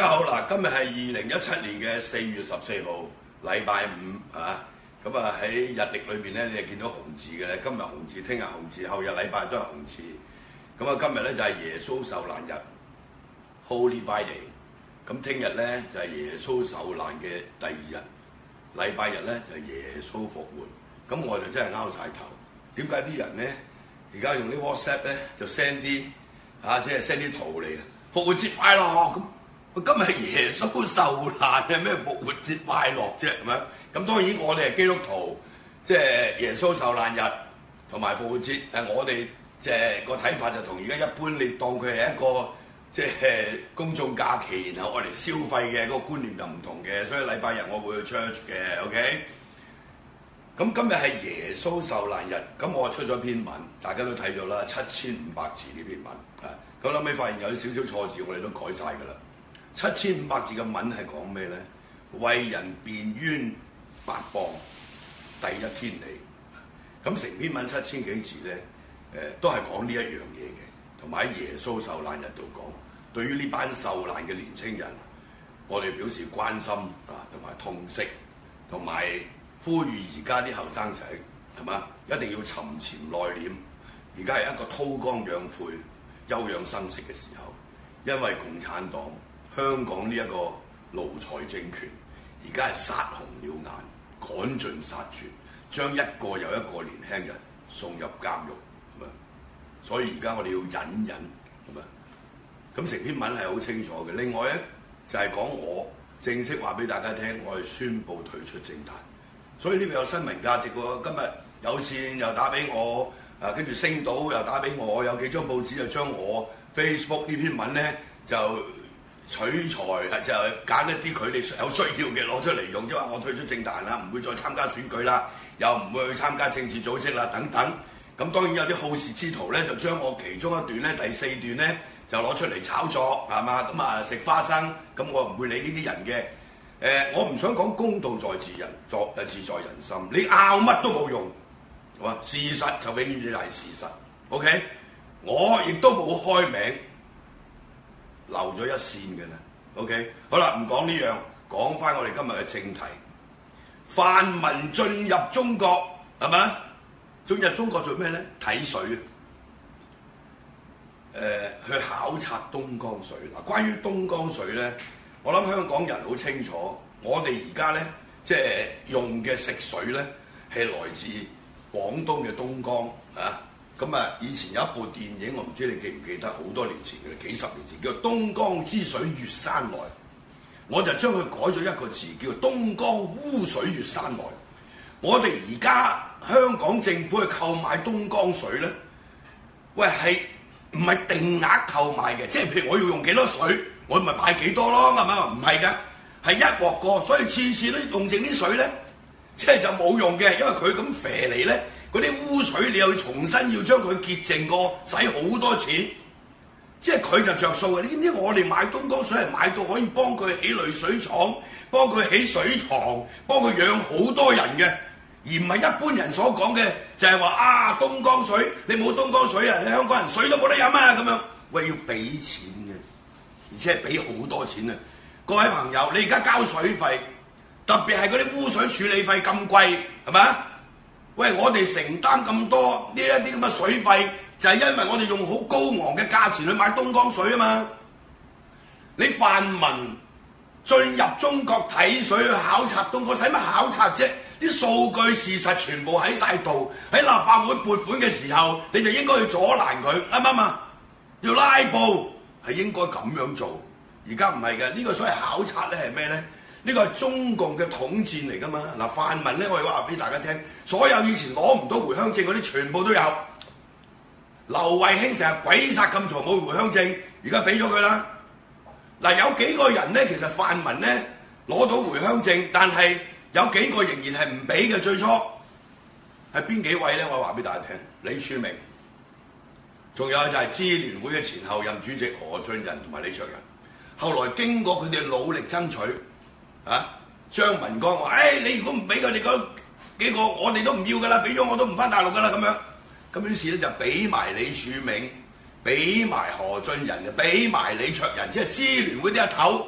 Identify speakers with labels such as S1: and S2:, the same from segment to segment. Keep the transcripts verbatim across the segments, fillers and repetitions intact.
S1: 家好嗱，今日係二零一七年嘅四月十四號，禮拜五啊。咁啊喺日曆裏邊咧，你係見到紅字嘅咧。今日紅字，聽日紅字，後日禮拜都係紅字。咁啊，今日咧就係耶穌受難日 ，Holy Friday。咁聽日咧就係耶穌受難嘅第二日，禮拜日咧就係耶穌復活。咁我就真係拗晒頭，點解啲人咧而家用啲 WhatsApp 咧就 send 啲啊，即係 send 啲圖嚟啊？復活節快樂咁。今日係耶穌受難嘅咩復活節快樂啫，係咪？咁當然我哋係基督徒，即係耶穌受難日同埋復活節，誒我哋即係個睇法就同而家一般，你當佢係一個即係公眾假期，然後我嚟消費嘅嗰個觀念就唔同嘅，所以禮拜日我會去 church 嘅 ，OK？咁今日係耶穌受難日，咁我出咗篇文，大家都睇咗啦，七千五百字呢篇文啊，咁後尾發現有少少錯字，我哋都改晒㗎啦。七千五百字嘅文係講咩咧？為人辯冤白謗，第一天理。咁成篇文七千幾字咧，誒、呃、都係講呢一樣嘢嘅，同埋喺耶穌受難日度講。對於呢班受難嘅年青人，我哋表示關心啊，同埋痛惜，同埋呼籲而家啲後生仔係嘛，一定要沉潛內斂。而家係一個韜光養晦、休養生息嘅時候，因為共產黨。香港呢一個奴才政權，而家係殺紅了眼，趕盡殺絕，將一個又一個年輕人送入監獄，係咪？所以而家我哋要忍忍，係咪？咁成篇文係好清楚嘅。另外咧就係、是、講我正式話俾大家聽，我係宣布退出政壇，所以呢個有新聞價值喎。今日有線又打俾我，啊跟住星島又打俾我，有幾張報紙就將我 Facebook 呢篇文咧就。取材就揀一啲佢哋有需要嘅攞出嚟用，即係話我退出政壇啦，唔會再參加選舉啦，又唔會去參加政治組織啦等等。咁當然有啲好事之徒咧，就將我其中一段咧第四段咧就攞出嚟炒作，係嘛？咁啊食花生，咁我唔會理呢啲人嘅。誒、呃，我唔想講公道在自人，作誒自在人心。你拗乜都冇用，係嘛？事實就永遠就係事實。OK，我亦都冇開名。留咗一線嘅啦 ，OK， 好啦，唔講呢樣，講翻我哋今日嘅正題。泛民進入中國係咪？進入中國做咩咧？睇水，誒、呃，去考察東江水。嗱，關於東江水咧，我諗香港人好清楚，我哋而家咧即係用嘅食水咧係來自廣東嘅東江啊。咁啊！以前有一部電影，我唔知你記唔記得，好多年前嘅，幾十年前，叫做《東江之水越山來》。我就將佢改咗一個字，叫做《東江污水越山來》。我哋而家香港政府去購買東江水咧，喂係唔係定額購買嘅？即係譬如我要用幾多水，我咪買幾多咯，係咪？唔係㗎，係一鑊過，所以次次都用剩啲水咧，即係就冇用嘅，因為佢咁肥嚟咧。嗰啲污水你又要重新要將佢潔淨過，使好多錢，即係佢就着數嘅。你知唔知我哋買東江水係買到可以幫佢起濾水廠，幫佢起水塘，幫佢養好多人嘅，而唔係一般人所講嘅就係話啊東江水你冇東江水啊，你香港人水都冇得飲啊咁樣。喂，要俾錢嘅，而且係俾好多錢啊！各位朋友，你而家交水費，特別係嗰啲污水處理費咁貴，係咪啊？喂，我哋承擔咁多呢一啲咁嘅水費，就係因為我哋用好高昂嘅價錢去買東江水啊嘛！你泛民進入中國睇水去考察東江，使乜考察啫？啲數據事實全部喺晒度，喺立法會撥款嘅時候，你就應該去阻攔佢，啱唔啱啊？要拉布係應該咁樣做，而家唔係嘅，呢個所謂考察咧係咩咧？呢個係中共嘅統戰嚟㗎嘛？嗱，泛民咧，我哋話俾大家聽，所有以前攞唔到回鄉證嗰啲，全部都有。劉慧卿成日鬼殺咁嘈冇回鄉證，而家俾咗佢啦。嗱，有幾個人咧，其實泛民咧攞到回鄉證，但係有幾個仍然係唔俾嘅。最初係邊幾位咧？我話俾大家聽，李柱銘，仲有就係支聯會嘅前後任主席何俊仁同埋李卓人。後來經過佢哋努力爭取。啊！張文光話：，誒、哎，你如果唔俾佢哋嗰幾個，我哋都唔要噶啦，俾咗我都唔翻大陸噶啦，咁樣。咁於是咧就俾埋李柱銘，俾埋何俊仁，俾埋李卓人，即係支聯會啲阿頭，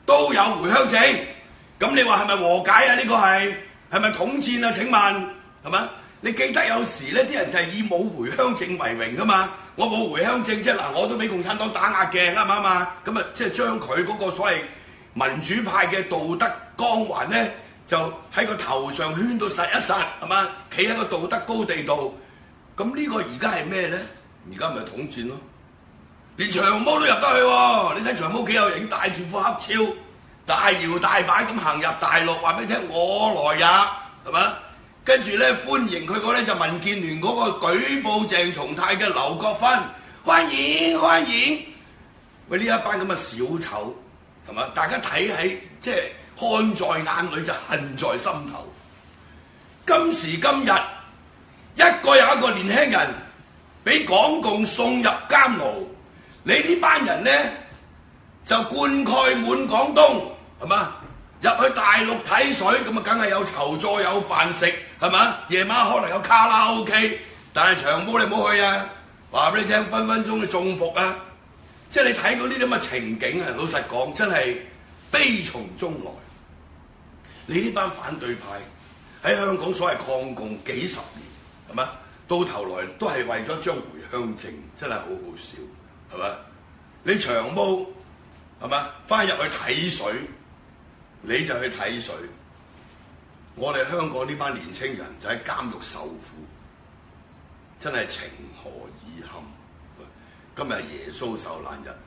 S1: 都有回鄉證。咁你話係咪和解啊？呢、呢個係係咪統戰啊？請問係咪？你記得有時咧，啲人就係以冇回鄉證為榮噶嘛。我冇回鄉證，即係嗱，我都俾共產黨打壓嘅，啱唔啱啊？咁啊，即係將佢嗰個所謂民主派嘅道德光環咧，就喺個頭上圈到實一實，係嘛？企喺個道德高地度。咁呢個而家係咩咧？而家咪統戰咯。連長毛都入得去喎，你睇長毛幾有型，戴住副黑超，大搖大擺咁行入大陸，話俾你聽我來也，係嘛？跟住咧歡迎佢個咧就民建聯嗰個舉報鄭松泰嘅劉國勳，歡迎歡迎。喂，呢一班咁嘅小丑係嘛？大家睇喺即係看在眼裏就恨在心頭。今時今日，一個又一個年輕人俾港共送入監牢，你呢班人咧就灌溉滿廣東係嘛？入去大陸睇水，咁啊梗係有酬酢有飯食，係嘛？夜晚可能有卡拉 OK， 但係長毛你唔好去啊！話俾你聽，分分鐘你中伏啊！即係你睇到呢啲咁嘅情景啊，老實講真係悲從中來。你呢班反對派喺香港所謂抗共幾十年，係嘛？到頭來都係為咗張回鄉證，真係好好笑，係嘛？你長毛係嘛？翻入去睇水。你就去睇水，我哋香港呢班年青人就喺監獄受苦，真係情何以堪？今日耶穌受難日，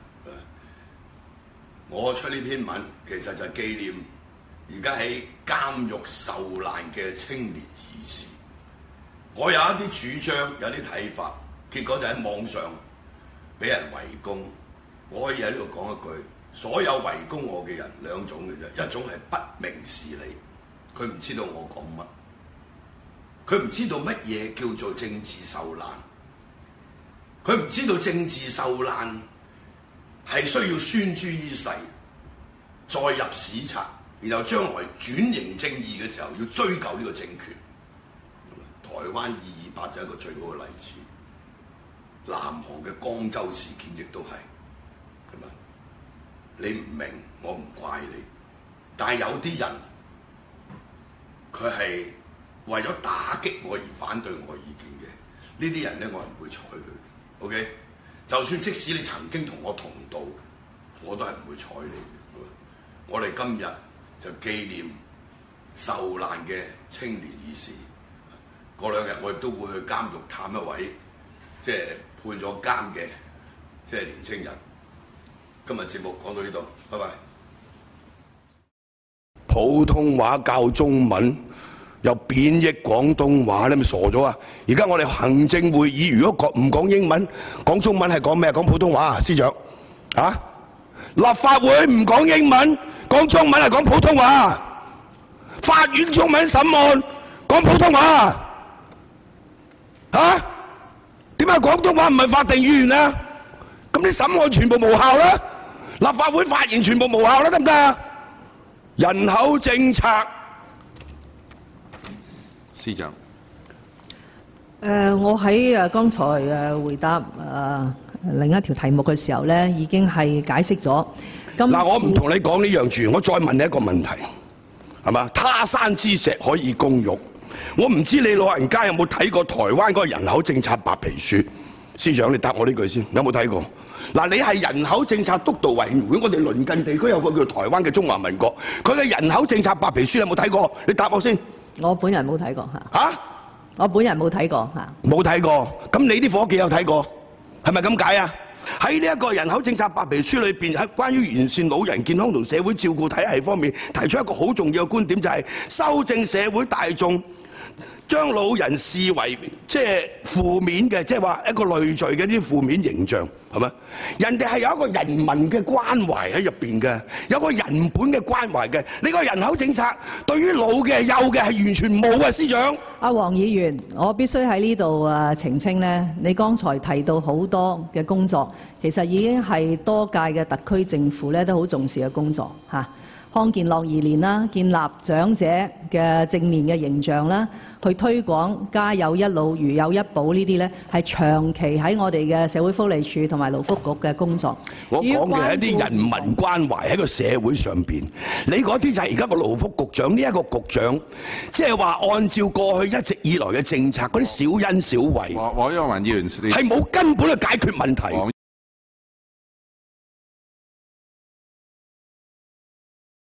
S1: 我出呢篇文其實就紀念而家喺監獄受難嘅青年義士。我有一啲主張，有啲睇法，結果就喺網上俾人圍攻。我可以喺呢度講一句。所有圍攻我嘅人兩種嘅啫，一種係不明事理，佢唔知道我講乜，佢唔知道乜嘢叫做政治受難，佢唔知道政治受難係需要宣諸於世，再入史冊，然後將來轉型正義嘅時候要追究呢個政權。台灣二二八就係一個最好嘅例子，南韓嘅江州事件亦都係，係咪？你唔明，我唔怪你。但係有啲人，佢係為咗打擊我而反對我意見嘅，呢啲人咧我係唔會睬佢。OK， 就算即使你曾經同我同道，我都係唔會睬你嘅。我哋今日就紀念受難嘅青年義士。過兩日我亦都會去監獄探一位，即係判咗監嘅，即係年青人。今日節目講到呢度，拜拜。普通話教中文又貶抑廣東話，你咪傻咗啊！而家我哋行政會議如果講唔講英文，講中文係講咩？講普通話啊，司長啊？立法會唔講英文，講中文係講普通話。法院中文審案講普通話啊？點解廣東話唔係法定語言啊？咁啲審案全部無效啦！立法會發言全部無效啦，得唔得？人口政策，司長。誒、
S2: 呃，我喺誒剛才誒回答誒、呃、另一條題目嘅時候咧，已經係解釋咗。嗱，
S1: 我唔同你講呢樣住，我再問你一個問題，係嘛？他山之石可以攻玉，我唔知你老人家有冇睇過台灣嗰個人口政策白皮書？司長，你答我呢句先，有冇睇過？嗱，你係人口政策督導委員會，我哋鄰近地區有個叫台灣嘅中華民國，佢嘅人口政策白皮書有冇睇過？你答我先。
S2: 我本人冇睇過嚇。
S1: 嚇？
S2: 我本人冇睇過嚇。冇
S1: 睇過，咁你啲夥計有睇過？係咪咁解啊？喺呢一個人口政策白皮書裏邊，喺關於完善老人健康同社會照顧體系方面，提出一個好重要嘅觀點，就係修正社會大眾將老人視為即係負面嘅，即係話一個累贅嘅啲負面形象，係咪？人哋係有一個人民嘅關懷喺入邊嘅，有個人本嘅關懷嘅。呢個人口政策對於老嘅、幼嘅係完全冇嘅，司長。
S2: 阿黃議員，我必須喺呢度啊澄清呢，你剛才提到好多嘅工作，其實已經係多屆嘅特區政府咧都好重視嘅工作嚇。 康健樂兒年啦，建立長者嘅正面嘅形象啦，去推廣家有一老如有一寶呢啲咧，係長期喺我哋嘅社會福利署同埋勞福局嘅工作。
S3: 我講嘅係一啲人民關懷喺個社會上邊，你嗰啲就係而家個勞福局長呢一個局長，即係話按照過去一直以來嘅政策嗰啲小恩小惠，
S4: 黃黃毓民議員，
S3: 係冇根本嘅解決問題。